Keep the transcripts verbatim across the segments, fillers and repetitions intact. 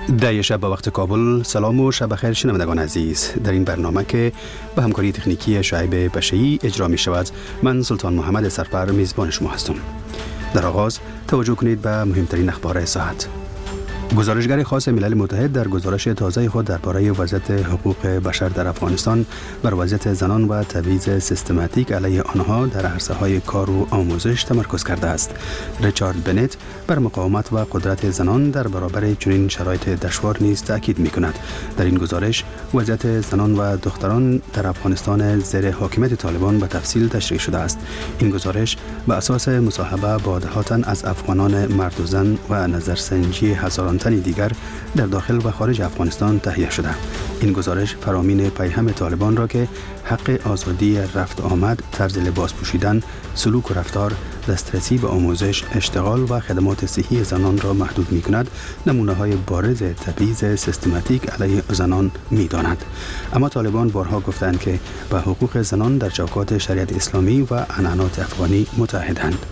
ده شب به وقت کابل. سلام و شب بخیر شنوندگان عزیز. در این برنامه که به همکاری تکنیکی شعیب بشری اجرا می شود، من سلطان محمد سرپر میزبان شما هستم. در آغاز توجه کنید به مهمترین اخبار ساعت. گزارشگر خاص ملل متحد در گزارش تازه خود درباره وضعیت حقوق بشر در افغانستان بر وضعیت زنان و تبعیض سیستماتیک علیه آنها در عرصه‌های کار و آموزش تمرکز کرده است. ریچارد بنت بر مقاومت و قدرت زنان در برابر چنین شرایط دشوار نیز تاکید می‌کند. در این گزارش وضعیت زنان و دختران در افغانستان زیر حاکمیت طالبان به تفصیل تشریح شده است. این گزارش بر اساس مصاحبه با دهاتن از افغانان مرد و زن و نظرسنجی هزاران تن دیگر در داخل و خارج افغانستان تهیه شده. این گزارش فرامین پیهم طالبان را که حق آزادی رفت آمد، طرز لباس پوشیدن، سلوک و رفتار، دسترسی به آموزش، اشتغال و خدمات صحی زنان را محدود می کند، نمونه های بارز تبعیض سیستماتیک علیه زنان می داند. اما طالبان بارها گفتند که به حقوق زنان در چوکات شریعت اسلامی و عنعنات افغانی متحدند.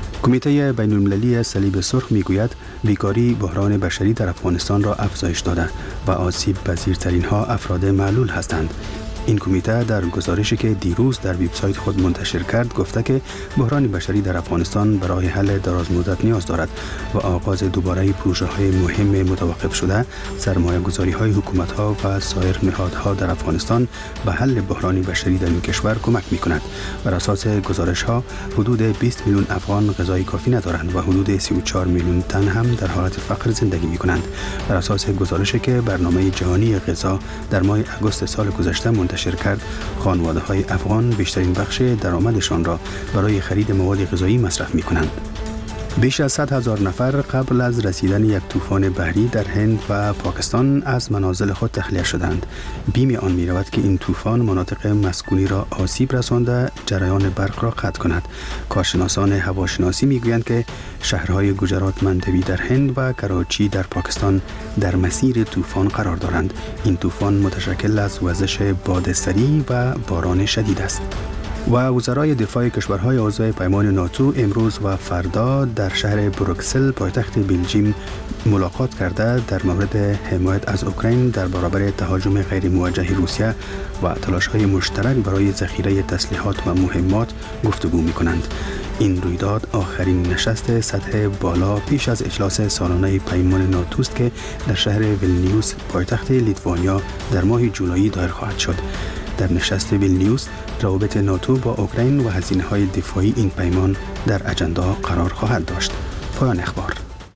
کمیته بین المللی صلیب سرخ میگوید بیکاری بحران بشری در افغانستان را افزایش داده و آسیب پذیرترین ها افراد معلول هستند. این کمیته در گزارشی که دیروز در وبسایت خود منتشر کرد گفته که بحران بشری در افغانستان برای حل درازمدت نیاز دارد و آغاز دوباره پروژه های مهم متوقف شده، سرمایه گذاری های حکومت ها و سایر نهادها در افغانستان به حل بحران بشری در این کشور کمک می کند. بر اساس گزارش ها حدود بیست میلیون افغان غذای کافی ندارند و حدود سی و چهار میلیون تن هم در حالت فقر زندگی می کنند. بر اساس گزارشی که برنامه جهانی غذا در ماه اگست سال گذشته منتشر کرد، خانواده های افغان بیشترین بخش درآمدشان را برای خرید مواد غذایی مصرف می کنند. بیش از صد هزار نفر قبل از رسیدن یک طوفان بحری در هند و پاکستان از منازل خود تخلیه شدند. بیم آن می رود که این طوفان مناطق مسکونی را آسیب رسانده، جریان برق را قطع کند. کارشناسان هواشناسی می گویند که شهرهای گجرات مندوی در هند و کراچی در پاکستان در مسیر طوفان قرار دارند. این طوفان متشکل از وزش باد سریع و باران شدید است. و وزرای دفاع کشورهای عضو پیمان ناتو امروز و فردا در شهر بروکسل پایتخت بلژیم ملاقات کرده در مورد حمایت از اوکراین در برابر تهاجم غیر موجه روسیه و تلاش‌های مشترک برای ذخیره تسلیحات و مهمات گفتگو می‌کنند. این رویداد آخرین نشست سطح بالا پیش از اجلاس سالانه پیمان ناتو است که در شهر ویلنیوس پایتخت لیتوانیا در ماه جولای دایر خواهد شد. در نشست ویلنیوس روابط ناتو با اوکراین و هزینه‌های دفاعی این پیمان در اجندا قرار خواهد داشت. پایان اخبار.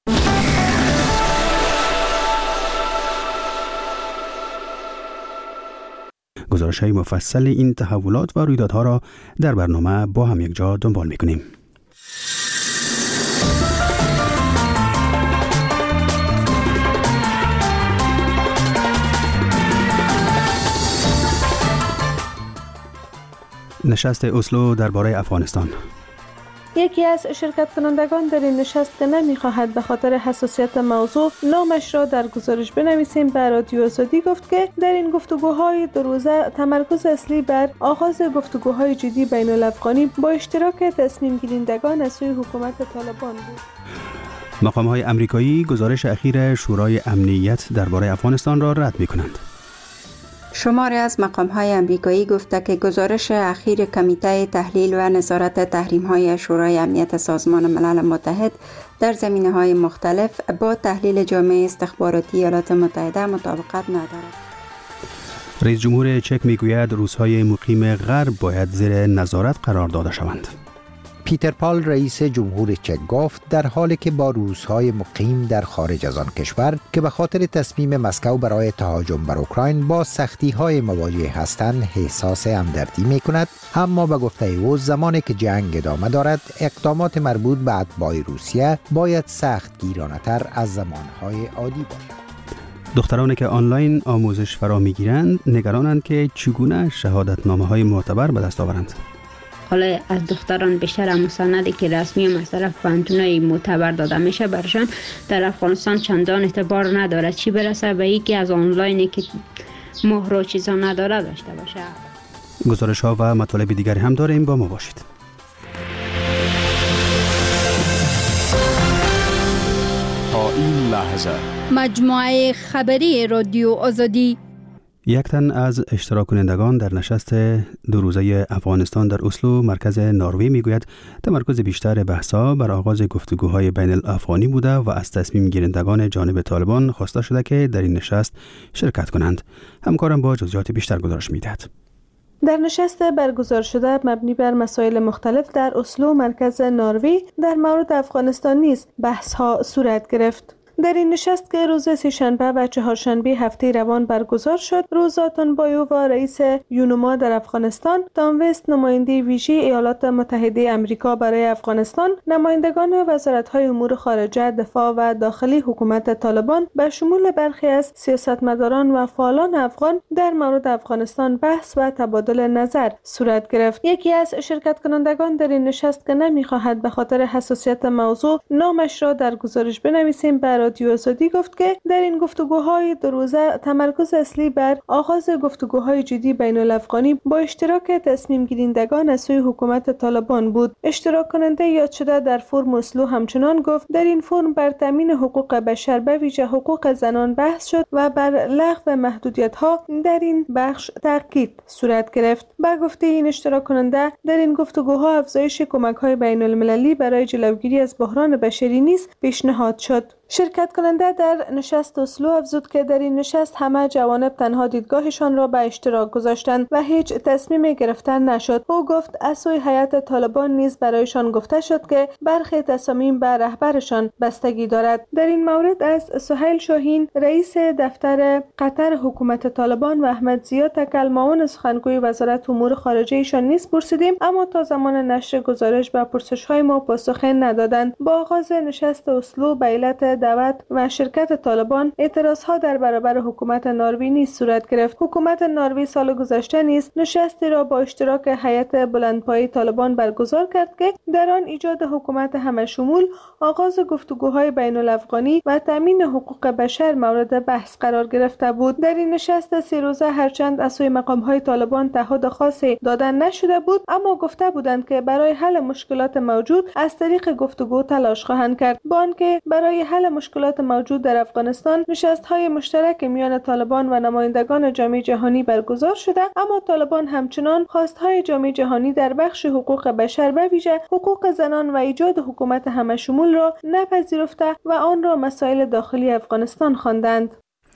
گزارش‌های مفصل این تحولات و رویدادها را در برنامه با هم یک جا دنبال می‌کنیم. نشست اسلو درباره افغانستان. یکی از شرکت کنندگان در این نشست که نمی‌خواهد به خاطر حساسیت موضوع نامش را در گزارش بنویسیم به رادیو آزادی گفت که در این گفتگوهای دو روزه تمرکز اصلی بر آغاز گفتگوهای جدی بین الافغانی با اشتراک تصمیم گیرندگان از سوی حکومت طالبان بود. مقام‌های آمریکایی گزارش اخیر شورای امنیت درباره افغانستان را رد می‌کنند. شماری از مقام‌های آمریکایی گفته که گزارش اخیر کمیته تحلیل و نظارت تحریم‌های شورای امنیت سازمان ملل متحد در زمینه‌های مختلف با تحلیل جامعه استخباراتی ایالات متحده مطابقت ندارد. رئیس جمهور چک میگوید روس‌های مقیم غرب باید زیر نظارت قرار داده شوند. پیتر پال رئیس جمهور چک گفت در حالی که با روس‌های مقیم در خارج از آن کشور که به خاطر تصمیم مسکو برای تهاجم بر اوکراین با سختی‌های مواجه هستند احساس همدردی می‌کند، اما به گفته او زمانی که جنگ ادامه دارد اقدامات مربوط به اتباع روسیه باید سخت گیرانه‌تر از زمانهای عادی باشد. دخترانی که آنلاین آموزش فرا می‌گیرند نگرانند که چگونه شهادتنامه‌های معتبر به دست آورند. حالا از دختران بیشتر مستندی که رسمی و از طرف پوهنتون‌های معتبر داده میشه برشان در افغانستان چندان اعتبار نداره، چی برسه به اینکه از آنلاینی که مهر و چیزا نداره داشته باشه. گزارش ها و مطالب دیگری هم داریم، با ما باشید. تا این لحظه مجموعه خبری رادیو آزادی. یک تن از اشتراک کنندگان در نشست دو روزه افغانستان در اسلو مرکز نروژ میگوید تمرکز بیشتر بحث‌ها بر آغاز گفتگوهای بین الافغانی بوده و از تصمیم گیرندگان جانب طالبان خواسته شده که در این نشست شرکت کنند. همکارم با جزئیات بیشتر گزارش میدهد. در نشست برگزار شده مبنی بر مسائل مختلف در اسلو مرکز نروژ در مورد افغانستان نیز بحث‌ها صورت گرفت. در این نشست که روز سه‌شنبه و چهارشنبه هفته روان برگزار شد، روزا تنبایو و رئیس یونما در افغانستان، تام وست نماینده ویژه ایالات متحده آمریکا برای افغانستان، نمایندگان وزارت‌های امور خارجه، دفاع و داخلی حکومت طالبان به شمول برخی از سیاستمداران و فعالان افغان در مورد افغانستان بحث و تبادل نظر صورت گرفت. یکی از شرکت کنندگان در این نشست که نمی‌خواهد به خاطر حساسیت موضوع نامش را در گزارش بنویسیم، برای رادیو آزادی گفت که در این گفتگوهای دو روزه تمرکز اصلی بر آغاز گفتگوهای جدی بین الافغانی با اشتراک تصمیم گیرندگان از سوی حکومت طالبان بود. اشتراک کننده یاد شده در فرم اسلو همچنان گفت در این فرم بر تامین حقوق بشر به ویژه حقوق زنان بحث شد و بر لغو محدودیت‌ها در این بخش تاکید صورت گرفت. با گفته این اشتراک کننده در این گفتگوها افزایش کمک‌های بین‌المللی برای جلوگیری از بحران بشری نیز پیشنهاد شد. شرکت کننده در نشست اسلو افزود که در این نشست همه جوانب تنها دیدگاهشان را به اشتراک گذاشتند و هیچ تصمیم گرفتن نشد. او گفت از سوی هیئت طالبان نیز برایشان گفته شد که برخی تصامیم به رهبرشان بستگی دارد. در این مورد از سهیل شاهین رئیس دفتر قطر حکومت طالبان و احمد ضیا تکل معاون سخنگوی وزارت امور خارجه ایشان نیز پرسیدیم، اما تا زمان نشر گزارش به پرسش‌های ما پاسخ ندادند. با آغاز نشست اسلو به علت دعوت و شرکت طالبان اعتراضها در برابر حکومت نروژ نیز صورت گرفت. حکومت نروژ سال گذشته نیز نشستی را با اشتراک هیئت بلندپایه طالبان برگزار کرد که در آن ایجاد حکومت همه‌شمول، آغاز گفتگوهای بین الافغانی و تامین حقوق بشر مورد بحث قرار گرفته بود. در این نشست سه روزه هرچند از سوی مقام‌های طالبان تعهد خاصی دادن نشده بود، اما گفته بودند که برای حل مشکلات موجود از طریق گفتگو تلاش خواهند کرد. با آنکه برای حل مشکلات موجود در افغانستان نشست‌های مشترک میان طالبان و نمایندگان جامعه جهانی برگزار شده، اما طالبان همچنان خواست‌های جامعه جهانی در بخش حقوق بشر و ویژه حقوق زنان و ایجاد حکومت همه‌شمول را نپذیرفته و آن را مسائل داخلی افغانستان خواندند.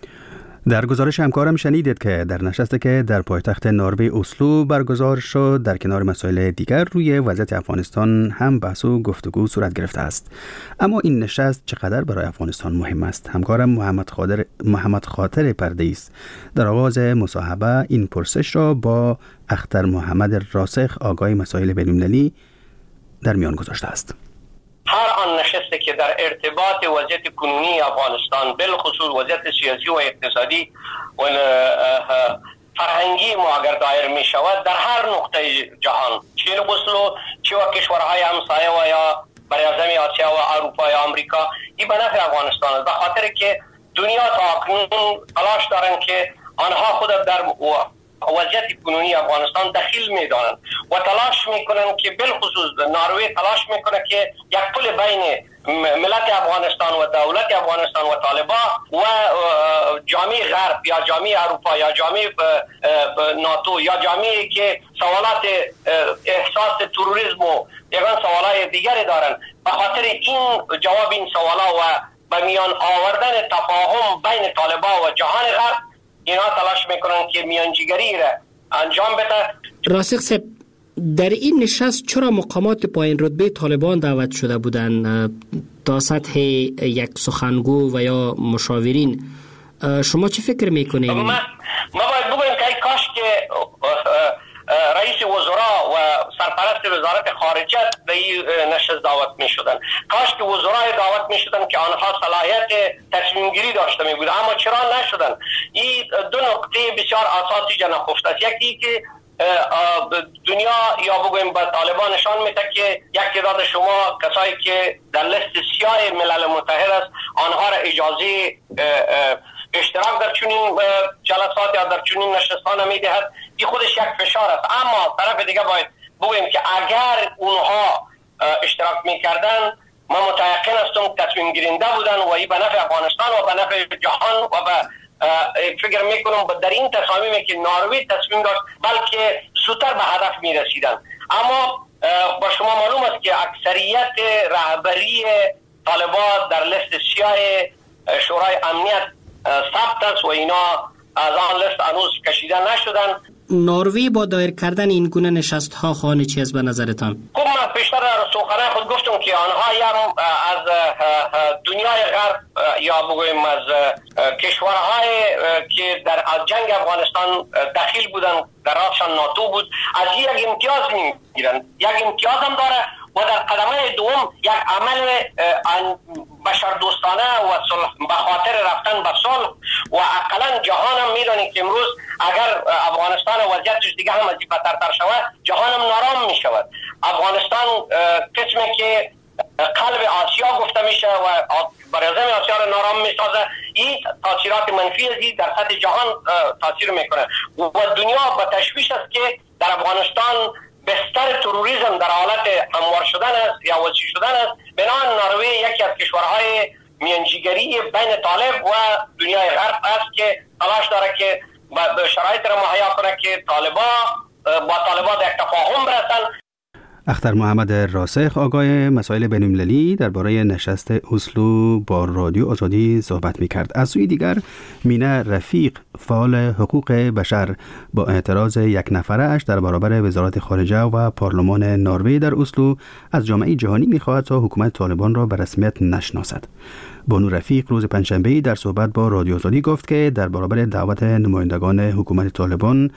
در گزارش همکارم شنیدید که در نشستی که در پایتخت نروژ اسلو برگزار شد، در کنار مسائل دیگر روی وضعیت افغانستان هم بحث و گفتگو صورت گرفته است. اما این نشست چقدر برای افغانستان مهم است؟ همکارم محمد خاطر محمد خاطر پردیس در آغاز مصاحبه این پرسش را با اختر محمد راسخ آگاه مسائل بین‌المللی در میان گذاشته است. هر آن نشستی که در ارتباط وضعیت کنونی افغانستان، بالخصوص وضعیت سیاسی و اقتصادی و فرهنگی ما اگر دایر می شود در هر نقطه جهان، چه اسلو چه و کشورهای همسایه و یا براعظم آسیا و اروپا یا آمریکا، این به نفع افغانستان است، به خاطر که دنیا تا اکنون تلاش دارند که آنها خود در وضعیت کنونی افغانستان دخیل می دانند و تلاش می کنند که بالخصوص نروژ تلاش می کنند که یک پل بین ملت افغانستان و دولت افغانستان و طالبان و جامعه غرب یا جامعه اروپا یا جامعه ناتو یا جامعه که سوالات احساس تروریسم و یگان سوالات دیگری دارند، به خاطر این جواب این سوالا و به میان آوردن تفاهم بین طالبان و جهان غرب اینا تلاش میکنن که میانجیگری را انجام بده. راسخ صاحب، در این نشست چرا مقامات پایین رتبه طالبان دعوت شده بودند تا سطح یک سخنگو و یا مشاورین؟ شما چه فکر میکنید؟ ما ما باید بگویم که کاش که رئیس وزراء و سرپرست وزارت خارجه به این نشست دعوت می شدن. کاش که وزرای دعوت می شدن که آنها صلاحیت تصمیم گیری داشته می بودن، اما چرا نشدن؟ این دو نکته بسیار اساسی جا نخفته است. یکی که دنیا یا بگویم به طالبان نشان میده که یک تعداد شما کسایی که در لیست سیاه ملل متحد است آنها را اجازه اشتراک در چنین جلسات یا در چنین نشستان میدهد. این خودش یک فشار است، اما طرف دیگه باید بگویم که اگر اونها اشتراک میکردن ما متيقن است گفتم تصمیم گیرنده بودن و این به نفع افغانستان و به نفع جهان و به فکر میکنم در این تصامیمی که نروژ تصمیم داشت بلکه زودتر به هدف میرسیدن. اما با شما معلوم است که اکثریت رهبری طالبان در لیست سیاه شورای امنیت ثبت است و اینا از آن لیست هنوز کشیده نشدن. نروژ با دایر کردن این گونه نشست ها خواهان چی است به نظرتان؟ خب من پیشتر در سخنرانی خود گفتم که آنها یا از دنیای غرب یا بگویم از کشورهای که در از جنگ افغانستان دخیل بودن، در راسشان ناتو بود، از یک امتیاز میگیرن. یک امتیاز هم داره و در قدمه دوم یک عمل بشر دوستانه و صلح به خاطر رفتن به صلح و اقلا جهان هم میدونید که امروز اگر افغانستان وضعیتش دیگه هم از این بدتر شود جهان هم نارام می شود. افغانستان قسمی که قلب آسیا گفته میشه و براعظم آسیا رو نارام می سازه، این تاثیرات منفی ازی در سطح جهان تاثیر میکنه و دنیا به تشویش است که در افغانستان بستر تروریسم در حالت هموار شدن است یا وسیع شدن است. بنابراین نروژ یکی از کشورهای میانجیگری بین طالب و دنیای غرب است که تلاش داره که به شرایط را مهیا کنه که طالبا با طالبا در تفاهم برسن. اختر محمد راسخ آگاه مسائل بین‌المللی درباره نشست اسلو با رادیو آزادی صحبت می‌کرد. از سوی دیگر مینه رفیق فعال حقوق بشر با اعتراض یک نفره‌اش در برابر وزارت خارجه و پارلمان نروژ در اسلو از جامعه جهانی می‌خواهد تا حکومت طالبان را به رسمیت نشناسد. بانو رفیق روز پنجشنبه در صحبت با رادیو آزادی گفت که در برابر دعوت نمایندگان حکومت طالبان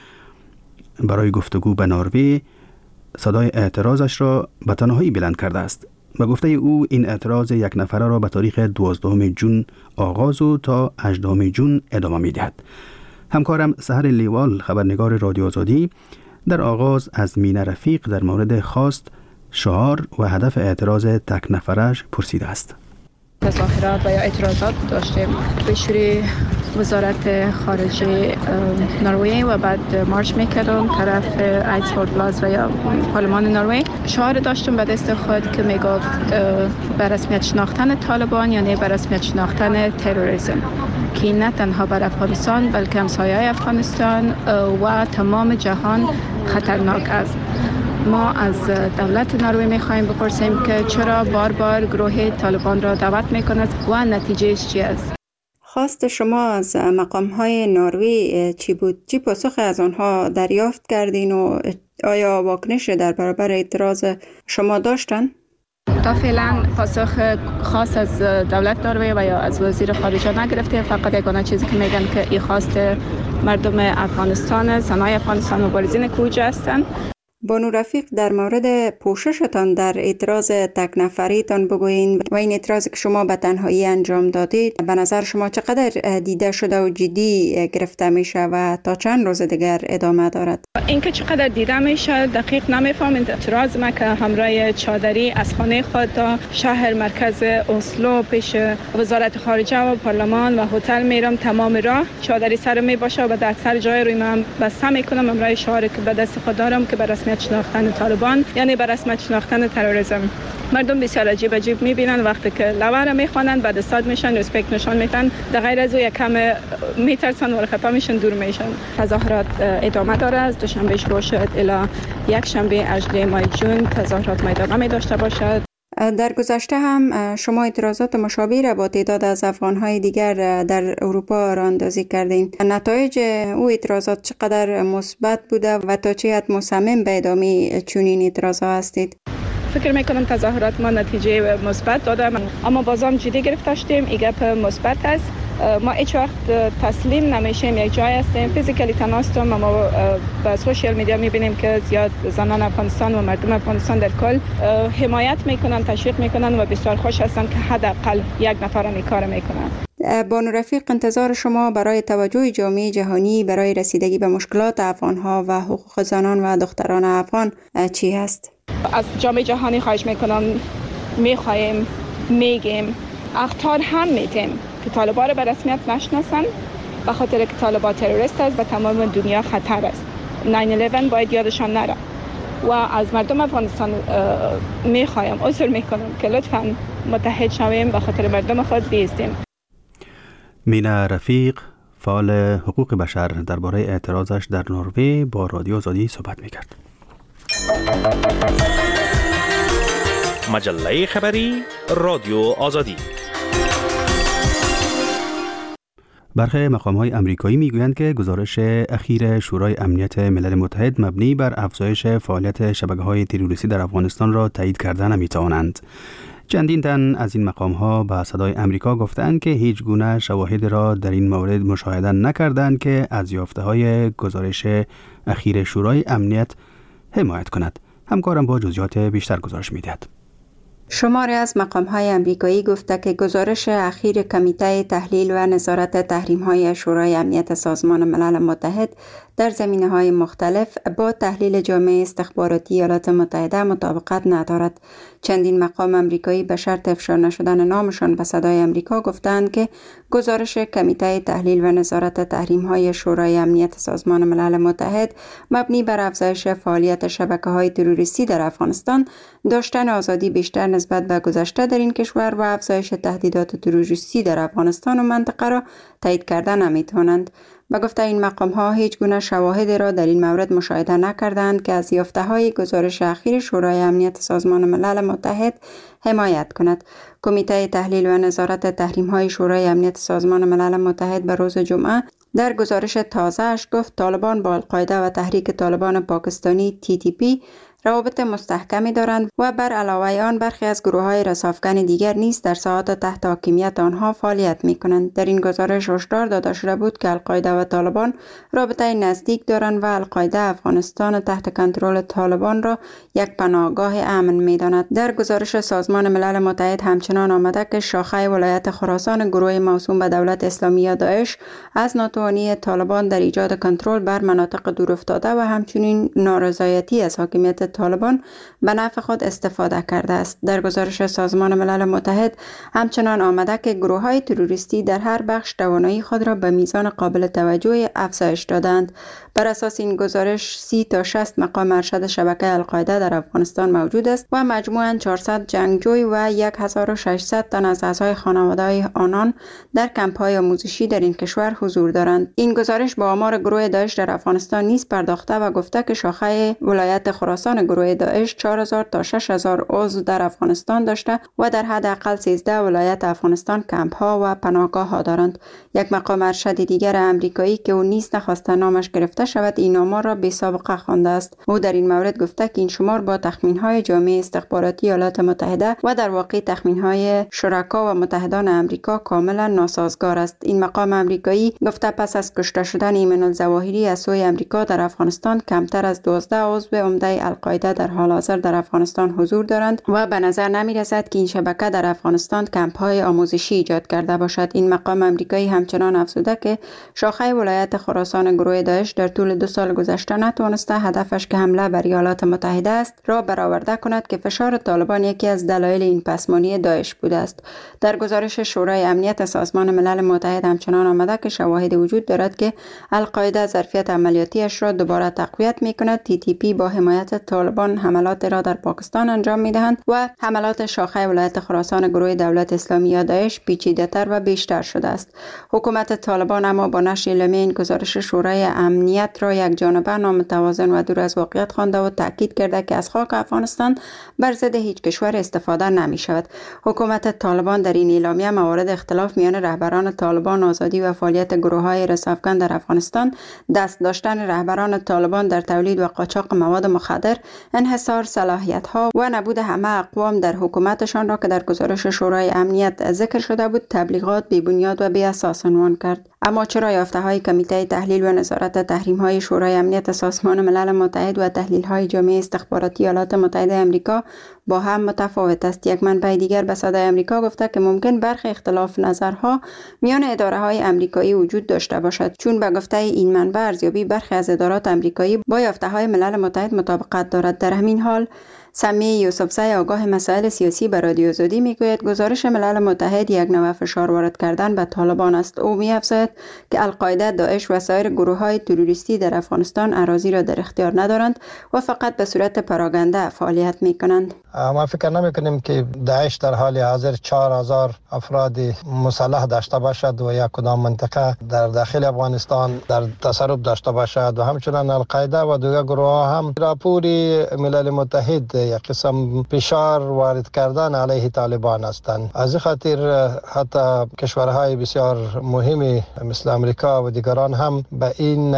برای گفتگو به نروژ صدای اعتراضش را به تنهایی بلند کرده است. به گفته او این اعتراض یک نفره را به تاریخ دوازدهم ژوئن آغاز و تا هجدهم ژوئن ادامه می‌دهد. همکارم سحر لیوال خبرنگار رادیو آزادی در آغاز از مینه رفیق در مورد خواست، شعار و هدف اعتراض تک نفرش پرسیده است. تظاهرات و یا اعتراضات داشتیم به شوری وزارت خارجه نروژ و بعد مارچ میکردم طرف ایکسپورت پلاز و یا پارلمان نروژ. شعار داشتم به دست خود که میگفت به رسمیت شناختن طالبان یعنی به رسمیت شناختن تروریسم که نه تنها بر افغانستان بلکه همسایه افغانستان و تمام جهان خطرناک است. ما از دولت نروژ میخوایم بپرسیم که چرا بار بار گروه طالبان را دعوت میکند و نتیجهش چی است؟ خواست شما از مقام‌های نروژ چی بود؟ چی پاسخ از آنها دریافت کردین و آیا واکنش در برابر اعتراض شما داشتن؟ تا فعلا پاسخ خاص از دولت نروژ و یا از وزیر خارجه نگرفته. فقط یگانه چیزی که میگن که این خواست مردم افغانستان، زنای افغانستان، مبارزین کوچه هستند. بانو رفیق در مورد پوششتان در اعتراض تک نفریتان بگوین و این اعتراض که شما به تنهایی انجام دادید به نظر شما چقدر دیده شده و جدی گرفته میشه و تا چند روز دیگر ادامه دارد؟ اینکه چقدر دیده میشه دقیق نمیفهم. اعتراض ما که همراه چادری از خانه خود تا شهر مرکز اسلو پیش وزارت خارجه و پارلمان و هتل میرم، تمام راه چادری سر می باشه و به اکثر جای روی من بسته میکنم همراه شعاری که به دست خود دارم که به رسمیت شناختن طالبان یعنی به رسمیت شناختن تروریسم. مردم بسیار عجیب عجیب میبینن وقتی که لواره میخوانن بعد استاد میشن ریسپکت نشان میدن، در غیر از او یک کم میترسن و خفه میشن دور میشن. تظاهرات ادامه داره. از دوشنبه شروع شد الی یک شنبه هجدهم ماه ژوئن تظاهرات ادامه می داشته باشد. در گذشته هم شما اعتراضات مشابه را با تعداد از افغان‌های دیگر در اروپا راه اندازی کردین. نتایج او اعتراضات چقدر مثبت بوده و تا چه حد مصمم به ادامه چنین اعتراضات هستید؟ فکر میکنم تظاهرات ما نتیجه مثبت داده، اما بازم جدی گرفتیم. این گپ مثبت است. ما هیچ وقت تسلیم نمیشیم. یک جای هستیم فیزیکالی تناستم، ما با سوشیال میدیا میبینیم که زیاد زنان افغانستان و مردم افغانستان در کل حمایت میکنن، تشویق میکنن و بسیار خوش هستن که حداقل یک نفر این کار میکنن. بانو رفیق، انتظار شما برای توجه جامعه جهانی برای رسیدگی به مشکلات افغانها و حقوق زنان و دختران افغان چی هست؟ از جامعه جهانی خواهش میکنم، میخوایم، میگیم، اخطار هم میتیم که طالبان را به رسمیت نشناسن به خاطر که طالبان تروریست است و تمام دنیا خطر است. نه یازده باید یادشان نره. و از مردم افغانستان میخوایم اصول میکنم که لطفاً متحد شویم به خاطر مردم خود بیستیم. مینا رفیق فعال حقوق بشر درباره اعتراضش در نروژ با رادیو آزادی صحبت میکرد. مجله خبری رادیو آزادی. برخی مقام‌های آمریکایی میگویند که گزارش اخیر شورای امنیت ملل متحد مبنی بر افزایش فعالیت شبکه‌های تروریستی در افغانستان را تایید کرده نمی‌توانند. چندین تن از این مقام‌ها به صدای آمریکا گفتند که هیچ گونه شواهد را در این مورد مشاهده نکردند که از یافته‌های گزارش اخیر شورای امنیت حمایت کند. همکارم با جزئیات بیشتر گزارش می‌دهد. شماری از مقام‌های آمریکایی گفته که گزارش اخیر کمیته تحلیل و نظارت تحریم‌های شورای امنیت سازمان ملل متحد در زمینه‌های مختلف با تحلیل جامعه استخباراتی ایالات متحده مطابقت ندارد. چندین مقام آمریکایی به شرط افشا نشدن نامشان به صدای آمریکا گفتند که گزارش کمیته تحلیل و نظارت تحریم‌های شورای امنیت سازمان ملل متحد مبنی بر افزایش فعالیت شبکه‌های تروریستی در افغانستان، داشتن آزادی بیشتر نسبت به گذشته در این کشور و افزایش تهدیدات تروریستی در افغانستان و منطقه را تایید کرده نمی‌توانند. با گفته این مقام‌ها هیچ گونه شواهدی را در این مورد مشاهده نکردند که از یافته‌های گزارش اخیر شورای امنیت سازمان ملل متحد حمایت کند. کمیته تحلیل و نظارت تحریم‌های شورای امنیت سازمان ملل متحد به روز جمعه در گزارش تازه‌اش گفت طالبان با القاعده و تحریک طالبان پاکستانی تی تی پی روابط مستحکمی دارند و بر علاوه آن برخی از گروه‌های رسافکن دیگر نیز در ساحات تحت حاکمیت آنها فعالیت می‌کنند. در این گزارش هشدار داده شده بود که القاعده و طالبان رابطه نزدیک دارند و القاعده افغانستان تحت کنترل طالبان را یک پناهگاه امن می‌داند. در گزارش سازمان ملل متحد همچنان آمده که شاخه ولایت خراسان گروه موسوم به دولت اسلامی یا داعش از ناتوانی طالبان در ایجاد کنترل بر مناطق دورافتاده و همچنین نارضایتی از حاکمیت طالبان به نفع خود استفاده کرده است. در گزارش سازمان ملل متحد همچنان آمده که گروه‌های تروریستی در هر بخش توانایی خود را به میزان قابل توجهی افزایش دادند. بر اساس این گزارش سی تا شصت مقام ارشد شبکه القاعده در افغانستان موجود است و مجموعاً چهارصد جنگجوی و هزار و ششصد تن از اعضای خانواده‌های آنان در کمپ‌های آموزشی در این کشور حضور دارند. این گزارش با آمار گروه داعش در افغانستان نیز پرداخته و گفته که شاخه ولایت خراسان گروه داعش چهار هزار تا شش هزار عضو در افغانستان داشته و در حداقل سیزده ولایت افغانستان کمپ‌ها و پناهگاه‌ها دارند. یک مقام ارشد دیگر آمریکایی که او نیز نخواسته نامش گرفته شود این آمار را بی‌سابقه خوانده است. او در این مورد گفته که این شمار با تخمین‌های جامعه استخباراتی ایالات متحده و در واقع تخمین‌های شرکا و متحدان آمریکا کاملا ناسازگار است. این مقام آمریکایی گفته پس از کشته شدن ایمن الظواهری از سوی آمریکا در افغانستان کمتر از دوازده عضو عمده القاعده در حال حاضر در افغانستان حضور دارند و به نظر نمی رسد که این شبکه در افغانستان کمپ‌های آموزشی ایجاد کرده باشد. این مقام آمریکایی همچنان افزوده که شاخه ولایت خراسان گروه داعش در طول دو سال گذشته نتوانسته هدفش که حمله بر ایالات متحده است را برآورده کند که فشار طالبان یکی از دلایل این پسمانی داعش بوده است. در گزارش شورای امنیت سازمان ملل متحد همچنان آمده که شواهد وجود دارد که القاعده ظرفیت عملیاتیش را دوباره تقویت می‌کند. تی تی پی با حمایت طالبان حملات را در پاکستان انجام می‌دهند و حملات شاخه ولایت خراسان گروه دولت اسلامی یا داعش پیچیده‌تر و بیشتر شده است. حکومت طالبان اما با نشر اعلامیه این گزارش شورای امنیت را یک جانبه نامتوازن و دور از واقعیت خوانده و تاکید کرده که از خاک افغانستان بر ضد هیچ کشور استفاده نمی شود. حکومت طالبان در این اعلامیه موارد اختلاف میان رهبران طالبان، آزادی و فعالیت گروه‌های رسافکن در افغانستان، دست داشتن رهبران طالبان در تولید و قاچاق مواد مخدر، انحصار صلاحیت‌ها و نبود همه اقوام در حکومتشان را که در گزارش شورای امنیت ذکر شده بود تبلیغات بی‌بنیاد و بی‌اساس عنوان کرد. اما چرا یافته‌های کمیته تحلیل و نظارت تحریم‌های شورای امنیت سازمان ملل متحد و تحلیل‌های جامعه استخباراتی ایالات متحده آمریکا با هم متفاوت است؟ یک منبع دیگر به صدای آمریکا گفته که ممکن برخی اختلاف نظرها میان اداره‌های آمریکایی وجود داشته باشد، چون به گفته این منبع ارزیابی برخی از ادارات آمریکایی با یافته‌های ملل متحد مطابقت دارد. در همین حال سمیه یوسفزی آگاه مسائل سیاسی به رادیو آزادی میگوید گزارش ملل متحد یک نوع فشار وارد کردن به طالبان است. او می‌افزاید که القاعده، داعش و سایر گروه‌های تروریستی در افغانستان اراضی را در اختیار ندارند و فقط به صورت پراگنده فعالیت می‌کنند. ما فکر نمی‌کنیم که داعش در حال حاضر چهار هزار افراد مسلح داشته باشد و یک کدام منطقه در داخل افغانستان در تصرف داشته باشد و همچنان القاعده و دیگر گروه‌ها هم راپوری ملل متحد یک قسم فشار وارد کردن علیه طالبان هستند. از خاطر حتی کشورهای بسیار مهمی مثل امریکا و دیگران هم به این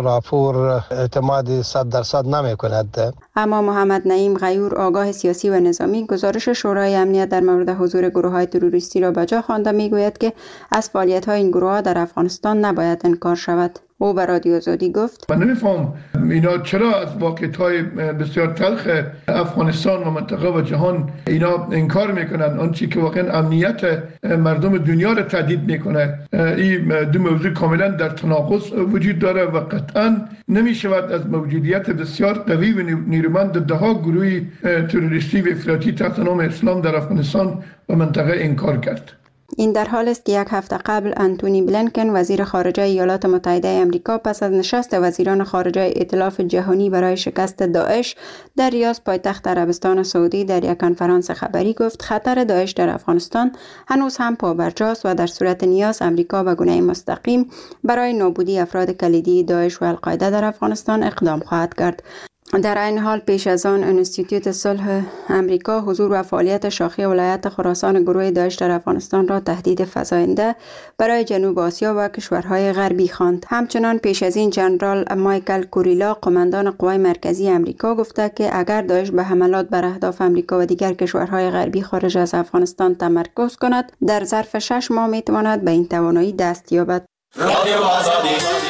راپور اعتماد صد درصد نمی کند. اما محمد نعیم غیور آگاه سیاسی و نظامی گزارش شورای امنیت در مورد حضور گروه‌های تروریستی را به جا خوانده میگوید که از فعالیت‌های این گروه‌ها در افغانستان نباید انکار شود. او به رادیو آزادی گفت: من نمی‌فهم اینا چرا از واقعیت‌های بسیار تلخ افغانستان و منطقه و جهان اینا انکار میکنن، آنچه که واقعا امنیت مردم دنیا را تهدید میکنه. این دو موضوع کاملا در تناقض وجود داره و قطعا نمیشود از موجودیت بسیار قوی و نیرومند ده گروه تروریستی و افراطی تحت نام اسلام در افغانستان و منطقه انکار کرد. این در حال است که یک هفته قبل انتونی بلینکن وزیر خارجه ایالات متحده آمریکا پس از نشست وزیران خارجه ائتلاف جهانی برای شکست داعش در ریاض پایتخت عربستان سعودی در یک کنفرانس خبری گفت خطر داعش در افغانستان هنوز هم پابرجاست و در صورت نیاز امریکا به گونه مستقیم برای نابودی افراد کلیدی داعش و القاعده در افغانستان اقدام خواهد کرد. در این حال پیش از آن انستیتوت صلح امریکا حضور و فعالیت شاخه ولایت خراسان گروه داعش در افغانستان را تهدید فزاینده برای جنوب آسیا و کشورهای غربی خواند. همچنان پیش از این جنرال مایکل کوریلا قماندان قوای مرکزی امریکا گفته که اگر داعش به حملات بر اهداف امریکا و دیگر کشورهای غربی خارج از افغانستان تمرکز کند در ظرف شش ماه میتواند به این توانایی دست یابد. رادیو آزادی.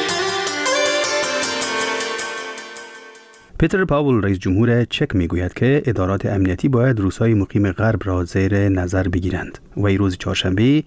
پیتر پاول رئیس جمهور چک میگوید که ادارات امنیتی باید روس‌های مقیم غرب را زیر نظر بگیرند. وی روز چهارشنبه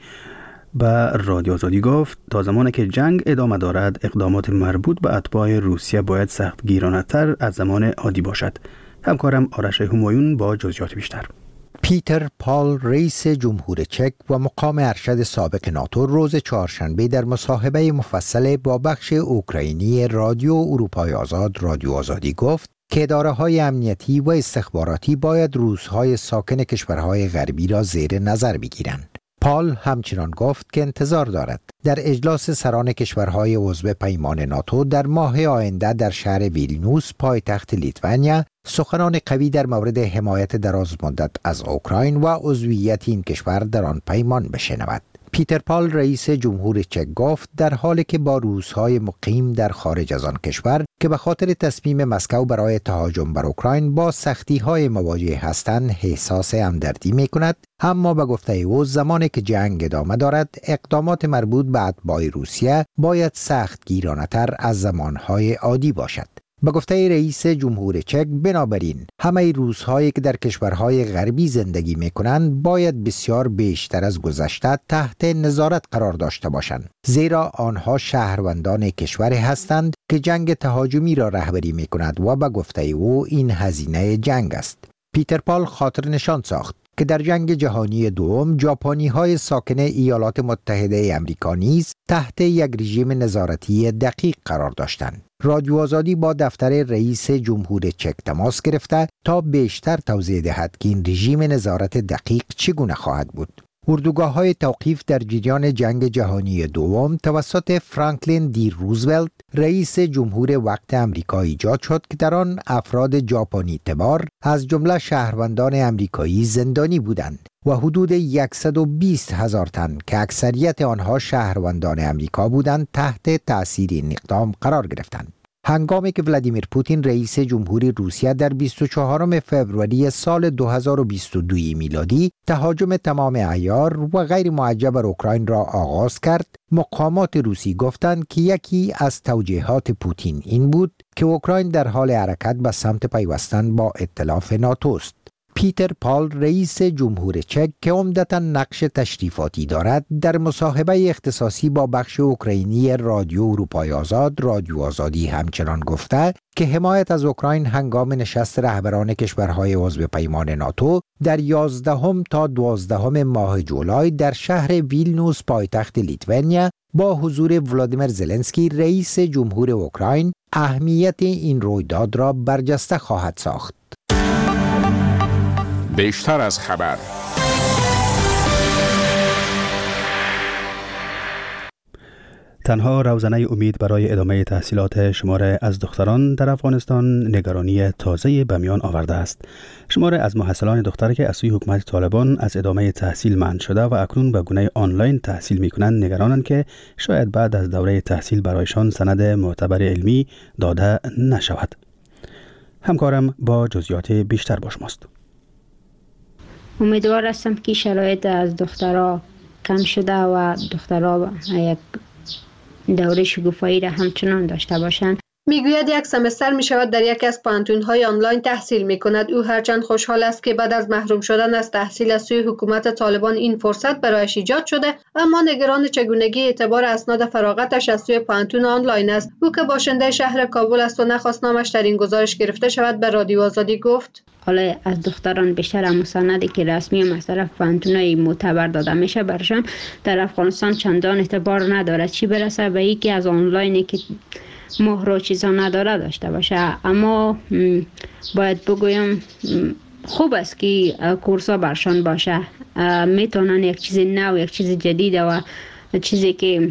به رادیو آزادی گفت تا زمانی که جنگ ادامه دارد اقدامات مربوط به اتباع روسیه باید سختگیرانه‌تر از زمان عادی باشد. همکارم آرش همایون با جزئیات بیشتر. پیتر پال رئیس جمهور چک و مقام ارشد سابق ناتو روز چهارشنبه در مصاحبه مفصل با بخش اوکراینی رادیو اروپای آزاد رادیو آزادی گفت که اداره‌های امنیتی و استخباراتی باید روس‌های ساکن کشورهای غربی را زیر نظر بگیرند. پال همچنان گفت که انتظار دارد در اجلاس سران کشورهای عضو پیمان ناتو در ماه آینده در شهر ویلنیوس پایتخت لیتوانیا سخنان قوی در مورد حمایت دراز مدت از اوکراین و عضویت این کشور در آن پیمان بشنود. پیتر پال رئیس جمهور چک گفت در حالی که با روس‌های مقیم در خارج از آن کشور که به خاطر تصمیم مسکو برای تهاجم بر اوکراین با سختی‌های مواجه هستند احساس همدردی می‌کند، اما به گفته او زمانی که جنگ ادامه دارد اقدامات مربوط به اتباع روسیه باید سختگیرانه‌تر از زمانهای عادی باشد. به گفته رئیس جمهور چک بنابراین همه روس‌هایی که در کشورهای غربی زندگی می‌کنند باید بسیار بیشتر از گذشته تحت نظارت قرار داشته باشند، زیرا آنها شهروندان کشوری هستند که جنگ تهاجمی را رهبری می‌کند و به گفته او این هزینه جنگ است. پیتر پال خاطر نشان ساخت که در جنگ جهانی دوم ژاپنی‌های ساکن ایالات متحده آمریکا نیز تحت یک رژیم نظارتی دقیق قرار داشتند. رادیو آزادی با دفتر رئیس جمهور چک تماس گرفته تا بیشتر توضیح دهد که این رژیم نظارت دقیق چگونه خواهد بود. اردوگاه‌های توقیف در جریان جنگ جهانی دوم توسط فرانکلین دی روزولت رئیس جمهور وقت آمریکا ایجاد شد که در آن افراد ژاپنی تبار از جمله شهروندان آمریکایی زندانی بودند و حدود صد و بیست هزار تن که اکثریت آنها شهروندان آمریکا بودند تحت تأثیر این اقدام قرار گرفتند. هنگامی که ولادیمیر پوتین رئیس جمهوری روسیه در بیست و چهارم فوریه سال دو هزار و بیست و دو میلادی تهاجم تمام عیار و غیر معجب بر اوکراین را آغاز کرد، مقامات روسی گفتند که یکی از توجیهات پوتین این بود که اوکراین در حال حرکت به سمت پیوستن با ائتلاف ناتو است. پیتر پال رئیس جمهور چک که عمدتاً نقش تشریفاتی دارد در مصاحبه اختصاصی با بخش اوکراینی رادیو اروپای آزاد رادیو آزادی همچنان گفته که حمایت از اوکراین هنگام نشست رهبران کشورهای عضو پیمان ناتو در یازدهم تا دوازدهم ماه جولای در شهر ویلنوس پایتخت لیتوانیا با حضور ولادیمیر زلنسکی رئیس جمهور اوکراین اهمیت این رویداد را برجسته خواهد ساخت. بیشتر از خبر. تنها روزنه امید برای ادامه تحصیلات شمار از دختران در افغانستان نگرانی تازه به میان آورده است. شمار از محصلان دختر که از سوی حکومت طالبان از ادامه تحصیل منع شده و اکنون به گونه آنلاین تحصیل می‌کنند نگرانند که شاید بعد از دوره تحصیل برایشان سند معتبر علمی داده نشود. همکارم با جزئیات بیشتر با شماست. امیدوار هستم که شرایط از دخترها کم شده و دخترها یک دوره شگوفایی را همچنان داشته باشند. میگوید یک سمستر می شود در یکی از پانتون‌های آنلاین تحصیل می کند. او هرچند خوشحال است که بعد از محروم شدن از تحصیل از سوی حکومت طالبان این فرصت برایش ایجاد شده، اما نگران چگونگی اعتبار اسناد فراغتش از سوی پانتون آنلاین است. او که باشنده شهر کابل است و نخواست نامش در این گزارش گرفته شود به رادیو آزادی گفت: حالا از دختران بیشتر از مستندی که رسمی و از طرف پانتونای معتبر داده میشه برشان در افغانستان چندان اعتبار نداره، چی برسه به اینکه از آنلاینی که مهر و چیزا نداره داشته باشه. اما باید بگویم خوب است که کورسا برشان باشه، میتونن یک چیز نو، یک چیز جدید و چیزی که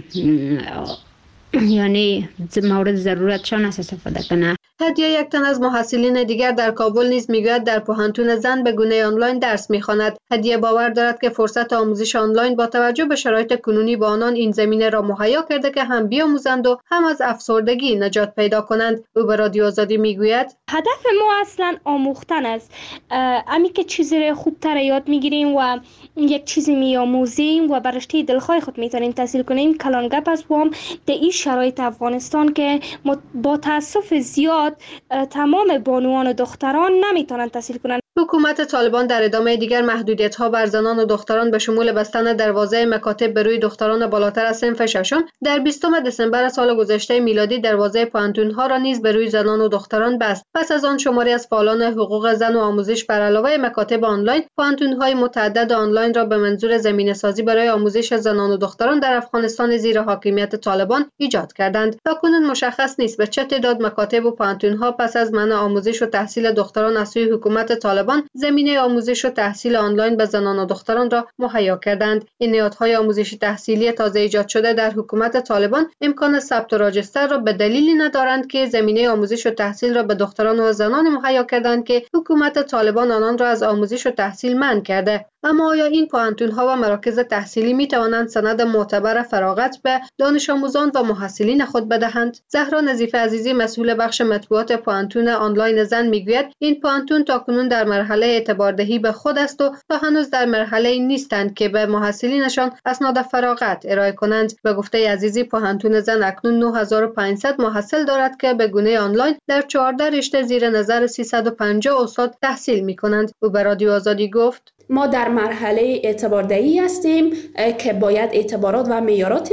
یعنی مورد ضرورتشان است استفاده کنه. هدیه یک تن از محصلین دیگر در کابل نیز میگوید در پانتون زن به گونه آنلاین درس میخواند. هدیه باور دارد که فرصت آموزش آنلاین با توجه به شرایط کنونی با آنان این زمینه را مهیا کرده که هم بیاموزند و هم از افسردگی نجات پیدا کنند. او به رادیو آزادی میگوید: هدف ما اصلا آموختن است، امی که چیزی خوب تر یاد میگیریم و یک چیزی میآموزیم و برشته دلخواه خود میتونیم تحصیل کنیم. کلان گپ است با هم در این شرایط افغانستان که با تاسف زیاد تمام بانوان و دختران نمیتونن تحصیل کنند. حکومت طالبان در ادامه دیگر محدودیت‌ها بر زنان و دختران به شمول بستن دروازه مکاتب به روی دختران بالاتر از صنف ششم در بیستم دسامبر سال گذشته میلادی دروازه پانتون‌ها را نیز به روی زنان و دختران بست. پس از آن شماری از فعالان حقوق زن و آموزش بر علاوه مکاتب آنلاین پانتون‌های متعدد آنلاین را به منظور زمینه‌سازی برای آموزش زنان و دختران در افغانستان زیر حاکمیت طالبان ایجاد کردند. تاکنون مشخص نیست به چه تعداد مکاتب و پانتون‌ها پس از منع آموزش و تحصیل دختران از سوی حکومت طالبان زمینه آموزش و تحصیل آنلاین به زنان و دختران را مهیا کردند. این نهادهای آموزشی تحصیلی تازه ایجاد شده در حکومت طالبان امکان ثبت و راجستر را به دلیلی ندارند که زمینه آموزش و تحصیل را به دختران و زنان مهیا کردند که حکومت طالبان آنان را از آموزش و تحصیل منع کرده. اما آیا این پانتون‌ها و مراکز تحصیلی می توانند سند معتبر فراغت به دانش آموزان و محصلین خود بدهند؟ زهرا نظیف عزیزی مسئول بخش مطبوعات پانتون آنلاین زن میگوید این پانتون تاکنون در مرحله اعتباردهی به خود است و تا هنوز در مرحله نیستند که به محصلینشان اسناد فراغت ارائه کنند. به گفته عزیزی پانتون زن اکنون نه هزار و پانصد محصل دارد که به گونه آنلاین در چهارده رشته زیر نظر سیصد و پنجاه استاد تحصیل می کنند. او به رادیو آزادی گفت: ما در مرحله اعتباردهی هستیم که باید اعتبارات و معیارات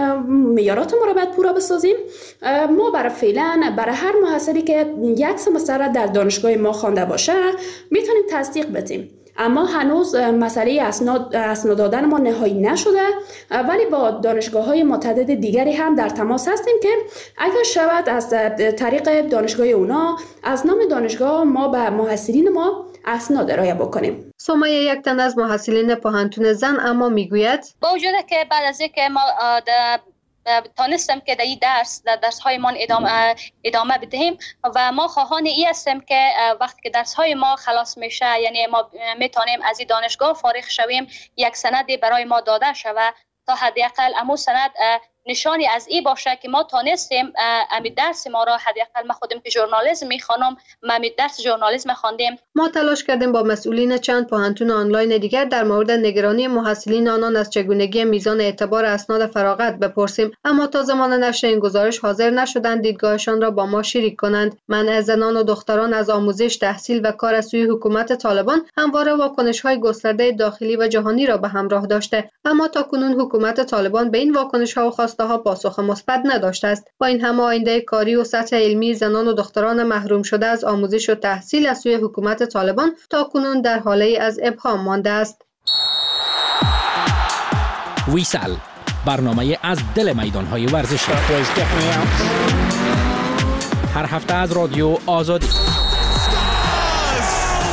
معیارات ما را باید پورا بسازیم. ما برای فعلا برای هر محصلی که یک سمستر در دانشگاه ما خوانده باشه میتونیم تصدیق بدیم، اما هنوز مسئله اسناد اسناد دادن ما نهایی نشده، ولی با دانشگاه‌های متعدد دیگری هم در تماس هستیم که اگر شود از طریق دانشگاه اونا از نام دانشگاه ما به محصلین ما اسناد ارائه بکنیم. سمیه یک تن از محصلین پانتون زن اما میگوید: با وجود که بعد از اینکه ما تانستم که در این درس در درس هایمان ادامه ادامه بدهیم و ما خواهان ای هستیم که وقتی که درس های ما خلاص میشه، یعنی ما میتونیم از این دانشگاه فارغ شویم، یک سندی برای ما داده شود تا حداقل امو سند نشانی از این باشه که ما تانستیم امی درس ما را، حداقل ما خودم که ژورنالیسم میخوانم، ما امی درس ژورنالیسم خواندیم. ما تلاش کردیم با مسئولین چند پوهنتون آنلاین دیگر در مورد نگرانی محصلین آنان از چگونگی میزان اعتبار اسناد فراغت بپرسیم، اما تا زمان نشر این گزارش حاضر نشدند دیدگاهشان را با ما شریک کنند. منع زنان و دختران از آموزش، تحصیل و کار از سوی حکومت طالبان همواره واکنش‌های گسترده داخلی و جهانی را به همراه داشته، اما تاکنون حکومت طالبان به این واکنش‌ها و خواسته‌ها پاسخ مثبت نداشته است. با این همه آینده کاری و سطح علمی زنان و دختران محروم شده از آموزش و تحصیل از سوی حکومت طالبان تاکنون در حاله از ابهام مانده است. ویسال، برنامه از دل میدان‌های ورزشی، هر هفته از رادیو آزادی.